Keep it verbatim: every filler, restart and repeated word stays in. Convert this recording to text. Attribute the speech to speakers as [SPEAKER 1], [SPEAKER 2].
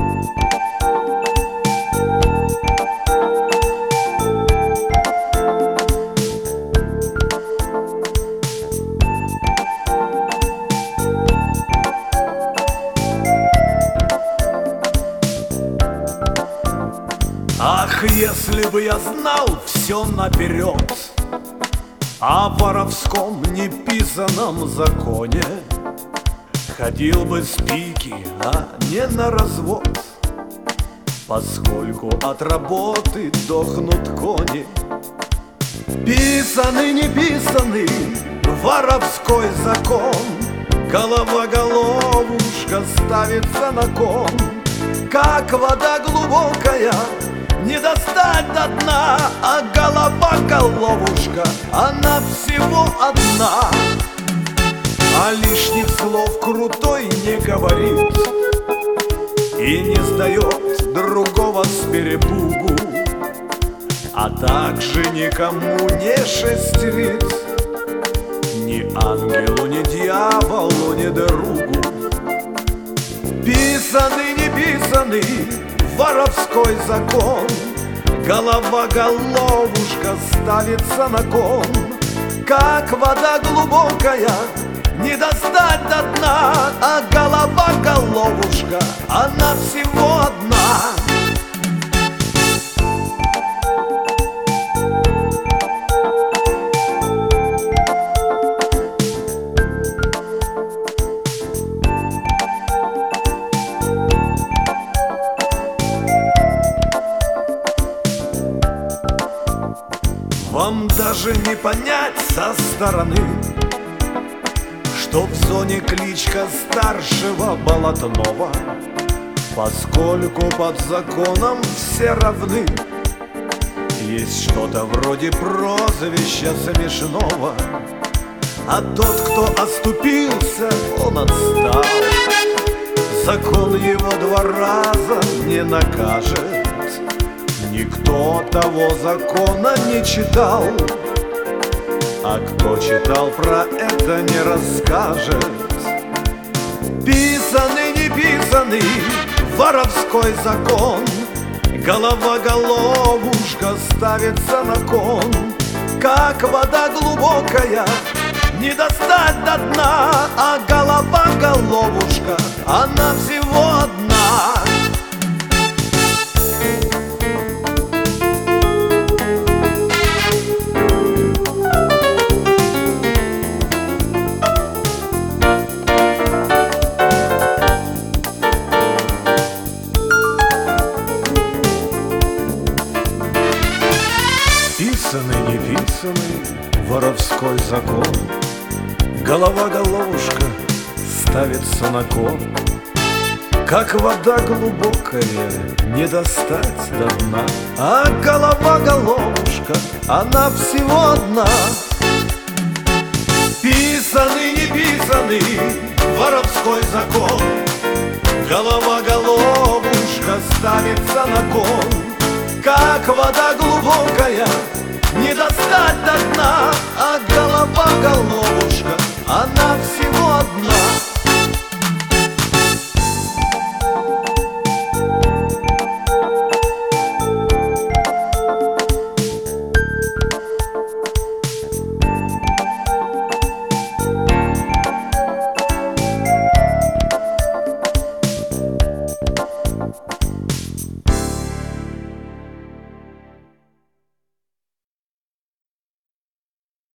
[SPEAKER 1] Ах, если бы я знал все наперед о воровском неписанном законе, ходил бы с пики, а не на развод, поскольку от работы дохнут кони. Писанный, не писанный воровской закон, голова-головушка ставится на кон. Как вода глубокая, не достать до дна, а голова-головушка, она всего одна. А лишних слов крутой не говорит и не сдает другого с перепугу, а также никому не шестерит, ни ангелу, ни дьяволу, ни другу. Писанный, не писанный воровской закон, голова-головушка ставится на кон. Как вода глубокая, не достать до дна, а голова-головушка, она всего одна. Вам даже не понять со стороны, что в зоне кличка старшего Болотного, поскольку под законом все равны. Есть что-то вроде прозвища смешного, а тот, кто оступился, он отстал. Закон его два раза не накажет, никто того закона не читал, а кто читал, про это не расскажет. Писанный, не писанный воровской закон, голова-головушка ставится на кон. Как вода глубокая, не достать до дна, а голова-головушка, она всего одна. Писанный, не писанный воровской закон, голова-головушка ставится на кон. Как вода глубокая, не достать до дна, а голова-головушка, она всего одна. Писанный, не писанный воровской закон, голова-головушка ставится на кон. Как вода глубокая, не достать до дна, а голова-головушка, она всего одна.